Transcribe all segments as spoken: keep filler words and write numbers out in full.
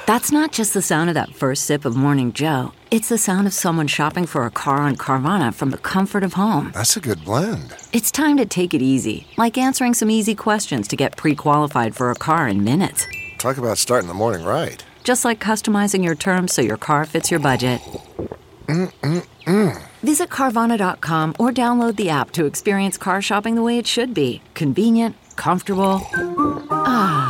That's not just the sound of that first sip of Morning Joe. It's the sound of someone shopping for a car on Carvana from the comfort of home. That's a good blend. It's time to take it easy, like answering some easy questions to get pre-qualified for a car in minutes. Talk about starting the morning right. Just like customizing your terms so your car fits your budget. Mm-mm-mm. Visit Carvana dot com or download the app to experience car shopping the way it should be. Convenient, comfortable. Ah.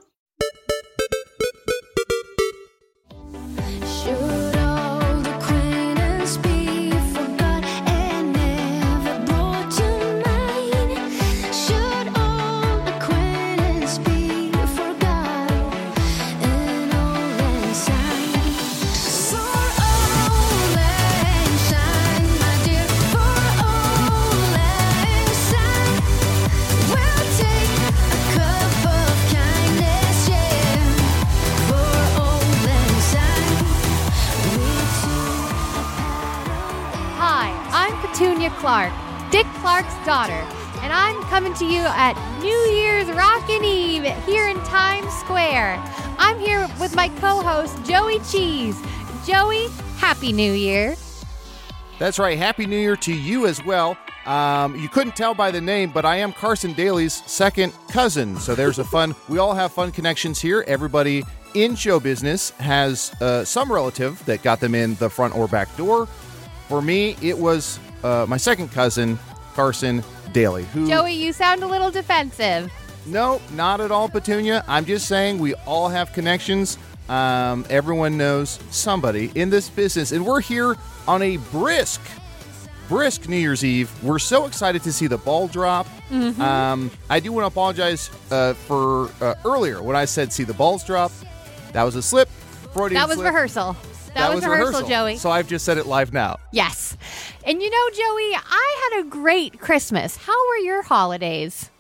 Clark, Dick Clark's daughter, and I'm coming to you at New Year's Rockin' Eve here in Times Square. I'm here with my co-host, Joey Cheese. Joey, Happy New Year. That's right. Happy New Year to you as well. Um, you couldn't tell by the name, but I am Carson Daly's second cousin. So there's a fun, we all have fun connections here. Everybody in show business has uh, some relative that got them in the front or back door. For me, it was uh, my second cousin, Carson Daly. Who, Joey, you sound a little defensive. No, not at all, Petunia. I'm just saying we all have connections. Um, everyone knows somebody in this business. And we're here on a brisk, brisk New Year's Eve. We're so excited to see the ball drop. Mm-hmm. Um, I do want to apologize uh, for uh, earlier when I said see the balls drop. That was a slip. Freudian That was slip. rehearsal. That, that was, was rehearsal, rehearsal, Joey. So I've just said it live now. Yes. And you know, Joey, I had a great Christmas. How were your holidays?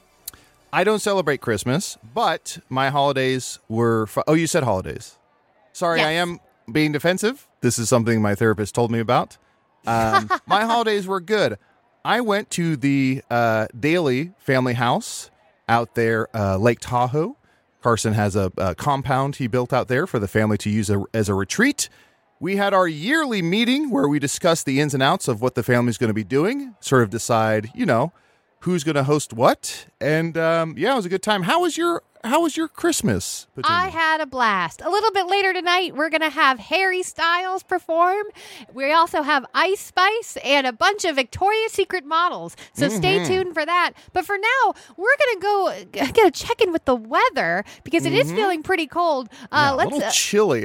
I don't celebrate Christmas, but my holidays were... Fu- oh, you said holidays. Sorry, yes. I am being defensive. This is something my therapist told me about. Um, my holidays were good. I went to the uh, Daly family house out there, uh, Lake Tahoe. Carson has a, a compound he built out there for the family to use a, as a retreat. We had our yearly meeting where we discussed the ins and outs of what the family's going to be doing, sort of decide, you know, who's going to host what. And um, yeah, it was a good time. How was your How was your Christmas, Petunia? I had a blast. A little bit later tonight, we're going to have Harry Styles perform. We also have Ice Spice and a bunch of Victoria's Secret models. So mm-hmm. stay tuned for that. But for now, we're going to go get a check in with the weather because it mm-hmm. is feeling pretty cold. Uh, yeah, let's, a little uh, chilly.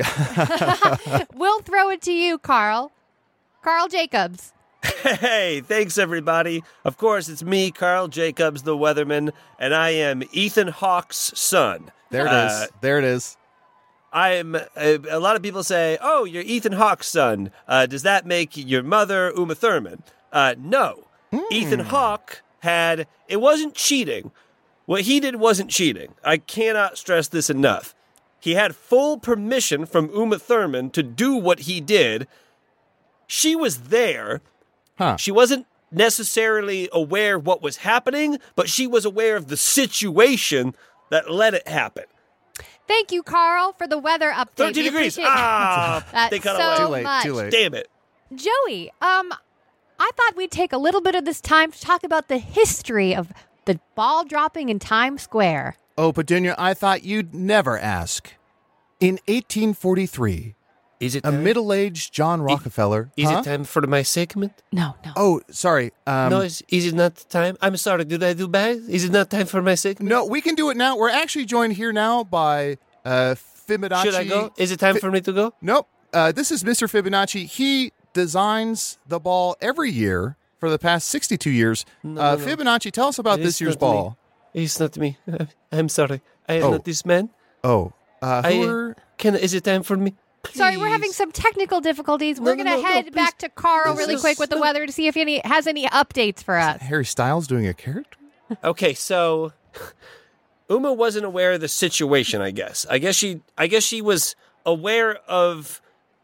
We'll throw it to you, Carl. Carl Jacobs. Hey, thanks everybody. Of course, it's me, Carl Jacobs, the weatherman, and I am Ethan Hawke's son. There it uh, is. There it is. I'm. A, a lot of people say, "Oh, you're Ethan Hawke's son." Uh, does that make your mother Uma Thurman? Uh, no. Mm. Ethan Hawke had. It wasn't cheating. What he did wasn't cheating. I cannot stress this enough. He had full permission from Uma Thurman to do what he did. She was there. Huh. She wasn't necessarily aware of what was happening, but she was aware of the situation that let it happen. Thank you, Carl, for the weather update. thirty degrees. Ah, that they cut so away. Too late, much. too late. Damn it. Joey, um, I thought we'd take a little bit of this time to talk about the history of the ball dropping in Times Square. Oh, Petunia, I thought you'd never ask. In eighteen forty-three... Is it a time? middle-aged John Rockefeller. Is huh? it time for my segment? No, no. Oh, sorry. Um, no, is, is it not time? I'm sorry. Did I do bad? Is it not time for my segment? no, we can do it now. We're actually joined here now by uh, Fibonacci. Should I go? Is it time Fi- for me to go? Nope. Uh, this is Mister Fibonacci. He designs the ball every year for the past sixty-two years. No, uh, no, no. Fibonacci, tell us about It's this year's not ball. Me. It's not me. I'm sorry. I am Oh. not this man. Oh, uh, who I, are... Can, is it time for me? Sorry, we're Please. having some technical difficulties. No, We're no, going to no, no, head please. back to Carl Please, really no, quick with the no. weather to see if he has any updates for us. Harry Styles doing a character? Okay, so Uma wasn't aware of the situation, I guess. I guess she I guess she was aware of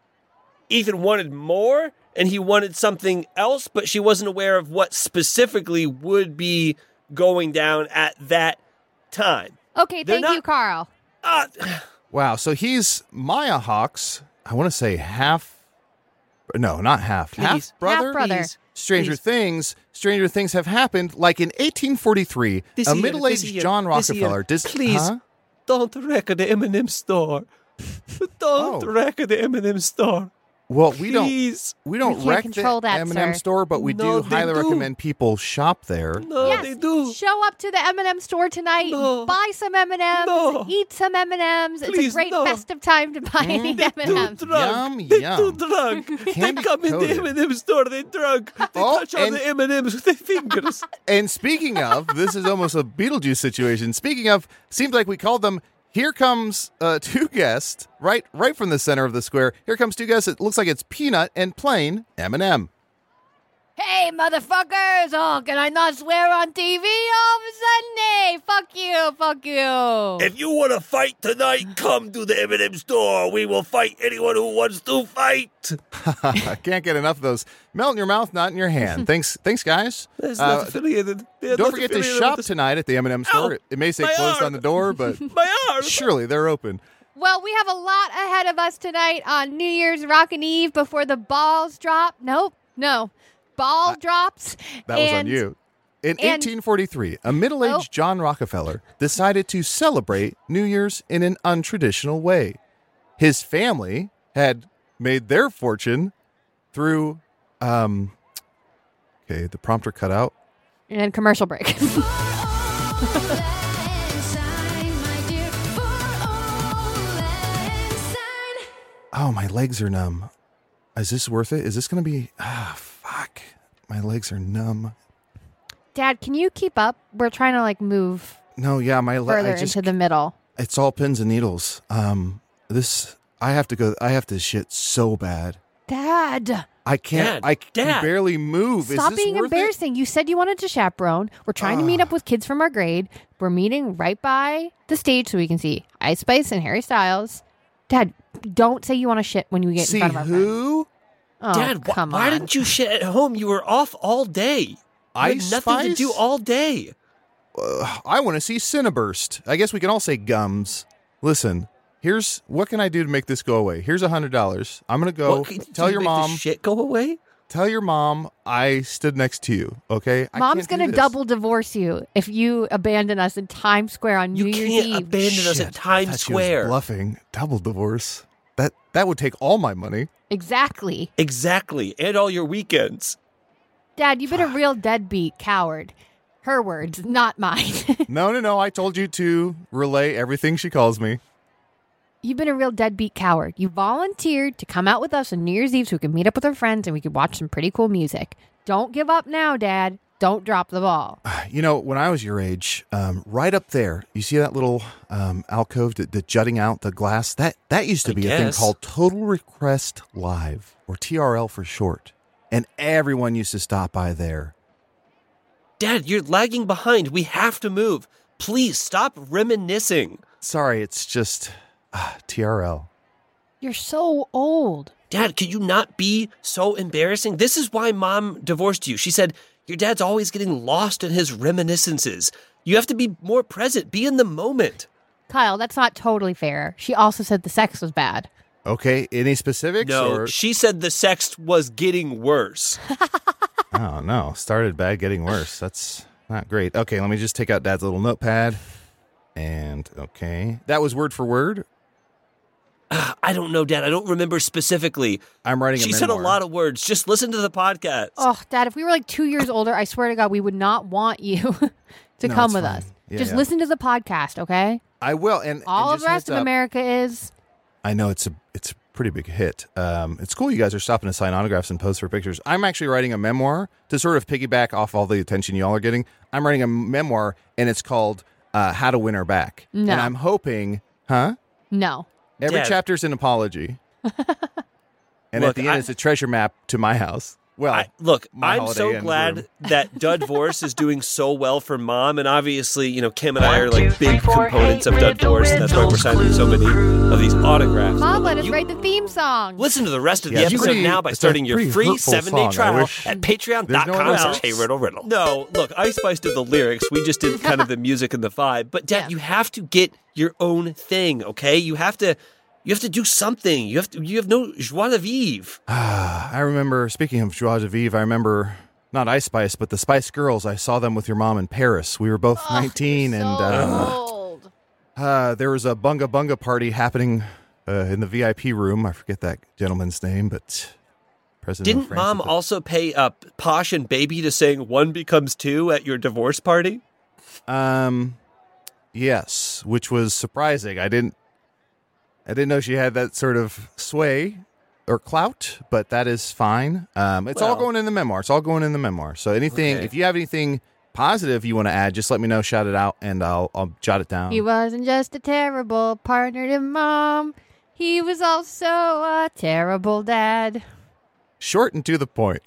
Ethan wanted more and he wanted something else, but she wasn't aware of what specifically would be going down at that time. Okay, They're thank not- you, Carl. Uh, Wow. So he's Maya Hawks. I want to say half. No, not half. Please. Half brother. Half brother. Please. Stranger Please. things. Stranger things have happened. Like in eighteen forty-three, This a year, middle-aged this year, John this year. Rockefeller. Dis- Please. Huh? Don't wreck the M and M store. Don't Oh. wreck the M and M store. Well, we don't. Please. We don't can't wreck control the that, M and M sir. store, but we No, do they highly do. recommend people shop there. No, yes, they do. show up to the M and M store tonight. No. Buy some M and M's. No. Eat some M and M's. It's a Please, great no. festive time to buy any M and Too M's. drunk. Yum, They're yum. too drunk. They Candy come in the coated. M and M store. They're drunk. They Oh, touch on and- the M and M's with their fingers. And speaking of, this is almost a Beetlejuice situation. Speaking of, seems like we called them. Here comes uh, two guests right, right from the center of the square. Here comes two guests. It looks like it's Peanut and Plain M and M. Hey, motherfuckers! Oh, can I not swear on T V all of a sudden? Hey, fuck you, fuck you. If you want to fight tonight, come to the M and M store. We will fight anyone who wants to fight. I can't get enough of those. Melt in your mouth, not in your hand. Thanks, thanks, guys. That's Uh, not affiliated. They're Don't not forget to affiliated shop with tonight at the M and M store. Ow, It may say my closed arm. on the door, but the- My arm. surely they're open. Well, we have a lot ahead of us tonight on New Year's Rockin' Eve before the balls drop. Nope, no. Ball drops. That was on and you. In and- eighteen forty-three, a middle-aged Oh. John Rockefeller decided to celebrate New Year's in an untraditional way. His family had made their fortune through, um, okay, the prompter cut out. And commercial break. Oh, my legs are numb. Is this worth it? Is this going to be, ah, fuck. My legs are numb. Dad, can you keep up? We're trying to like move No, yeah, my legs. further I just, into the middle. It's all pins and needles. Um, this, I have to go, I have to shit so bad. Dad, I can't, Dad, I can Dad. barely move. stop Is this being worth it? embarrassing. You said you wanted to chaperone. We're trying to meet up with kids from our grade. We're meeting right by the stage so we can see Ice Spice and Harry Styles. Dad, don't say you want to shit when you get See in front of our friends. who? Oh, Dad, wh- come why on. didn't you shit at home? You were off all day. You had Ice nothing to Spice? do all day. Uh, I want to see Cineburst. I guess we can all say gums. Listen, here's what can I do to make this go away? Here's a hundred dollars. I'm gonna go What can you do tell to your make the mom. shit go away. Tell your mom I stood next to you. Okay, I Mom's can't do going to this. double divorce you if you abandon us in Times Square on You New Year's can't Eve. abandon us Shit, at I Times thought she was Square. bluffing. Double divorce. That that would take all my money. Exactly. Exactly, and all your weekends. Dad, you've been a real deadbeat coward. Her words, not mine. No, no, no. I told you to relay everything she calls me. You've been a real deadbeat coward. You volunteered to come out with us on New Year's Eve so we could meet up with our friends and we could watch some pretty cool music. Don't give up now, Dad. Don't drop the ball. You know, when I was your age, um, right up there, you see that little um, alcove, the, the jutting out, the glass? That that used to I be a thing guess. called Total Request Live, or T R L for short. And everyone used to stop by there. Dad, you're lagging behind. We have to move. Please stop reminiscing. Sorry, it's just uh, T R L. You're so old. Dad, could you not be so embarrassing? This is why Mom divorced you. She said, your dad's always getting lost in his reminiscences. You have to be more present. Be in the moment. Kyle, that's not totally fair. She also said the sex was bad. Okay, any specifics? No, Or, she said the sex was getting worse. oh, no. Started bad, getting worse. That's not great. Okay, let me just take out Dad's little notepad. And, okay. That was word for word. I don't know, Dad. I don't remember specifically. I'm writing a She memoir. said a lot of words. Just listen to the podcast. Oh, Dad, if we were like two years older, I swear to God, we would not want you to No, come it's with fine. us. Yeah, Just yeah. listen to the podcast, okay? I will. And All and of the just rest heads of up, America is. I know it's a it's a pretty big hit. Um, it's cool you guys are stopping to sign autographs and pose for pictures. I'm actually writing a memoir to sort of piggyback off all the attention y'all are getting. I'm writing a memoir, and it's called uh, How to Win Her Back. No. And I'm hoping, huh? No. Every Dad. chapter's an apology. And Look, at the end, I- it's a treasure map to my house. Well, I, look, my I'm Holiday so Inn glad room. that Dudvorse is doing so well for Mom, and obviously, you know, Kim and I are like big components of Dudvorse, and that's why we're signing so many of these autographs. Mom, let us You- wate the theme song. Listen to the rest of Yeah, the it's episode pretty- now by it's a starting your pretty free hurtful seven-day song. I trial wish at there's no patreon.com one slash else. Hey Riddle Riddle. No, look, Ice Spice did the lyrics. We just did kind of the music and the vibe. But, Dad, Yeah. you have to get your own thing, okay? You have to you have to do something. You have to. You have no joie de vivre. I remember, speaking of Joie de Vivre, I remember not Ice Spice, but the Spice Girls. I saw them with your mom in Paris. We were both nineteen, and so uh, old. uh, there was a Bunga Bunga party happening uh, in the V I P room. I forget that gentleman's name, but President of Didn't France Mom at the- also pay uh, Posh and Baby to sing One Becomes Two at your divorce party? Um, yes, which was surprising. I didn't, I didn't know she had that sort of sway or clout, but that is fine. Um, it's all Well- going in the memoir. It's all going in the memoir. So anything, Okay. if you have anything positive you want to add, just let me know. Shout it out, and I'll I'll jot it down. He wasn't just a terrible partner to Mom. He was also a terrible dad. Short and to the point.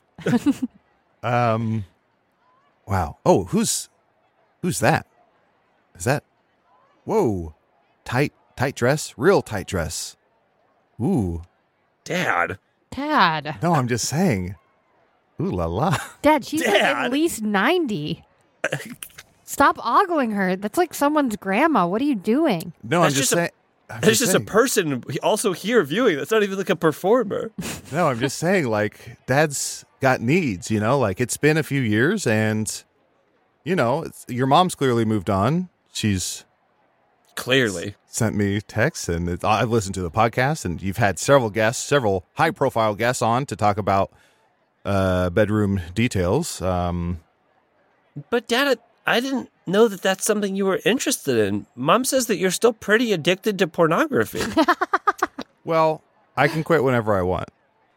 um, wow. Oh, who's who's that? Is that? Whoa, tight tight dress, real tight dress. Ooh. Dad. Dad. No, I'm just saying. Ooh la la. Dad, she's like Dad. at least ninety. Stop ogling her. That's like someone's grandma. What are you doing? No, That's I'm just just a- saying. I'm There's just a saying. person also here viewing. That's not even like a performer. No, I'm just saying. Like, Dad's got needs. You know, like it's been a few years, and you know, it's, your mom's clearly moved on. She's Clearly. sent me texts, and it, I've listened to the podcast, and you've had several guests, several high-profile guests on to talk about uh, bedroom details. Um, But Dad, I didn't know that that's something you were interested in. Mom says that you're still pretty addicted to pornography. well, I can quit whenever I want.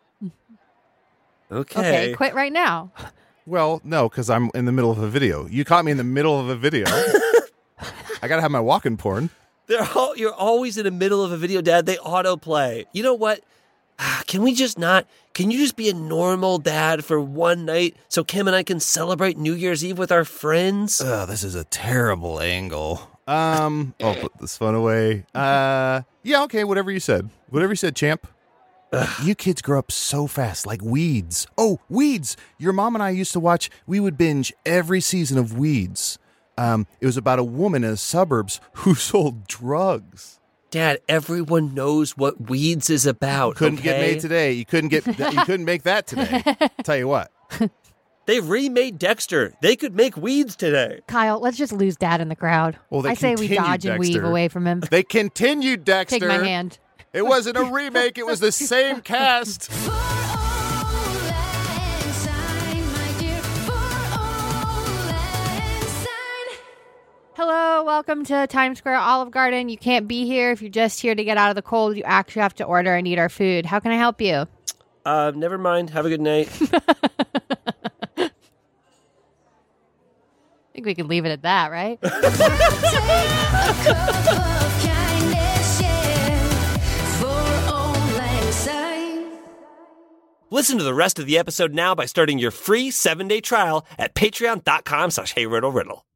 Okay. Okay, quit right now. Well, no, because I'm in the middle of a video. You caught me in the middle of a video. I gotta have my walking porn. They're all, you're always in the middle of a video, Dad. They autoplay. You know what? Ah, Can we just not? Can you just be a normal dad for one night so Kim and I can celebrate New Year's Eve with our friends? Oh, this is a terrible angle. Um, I'll put this phone away. Uh, yeah, okay, whatever you said. Whatever you said, champ. You kids grow up so fast, like Weeds. Oh, Weeds! Your mom and I used to watch, we would binge every season of Weeds. Um, it was about a woman in the suburbs who sold drugs. Dad, everyone knows what Weeds is about. Couldn't get okay? made today. You couldn't get, you couldn't make that today. Tell you what. They remade Dexter. They could make Weeds today. Kyle, let's just lose Dad in the crowd. Well, they I say we continued dodge and weave Dexter. away from him. They continued Dexter. Take my hand. It wasn't a remake. It was the same cast. For all Lang my dear, for all Lang Hello, welcome to Times Square Olive Garden. You can't be here if you're just here to get out of the cold. You actually have to order and eat our food. How can I help you? Uh, never mind. Have a good night. I think we can leave it at that, right? A cup of kindness, yeah, for all Lang Syne. Listen to the rest of the episode now by starting your free seven-day trial at patreon.com slash Hey Riddle Riddle.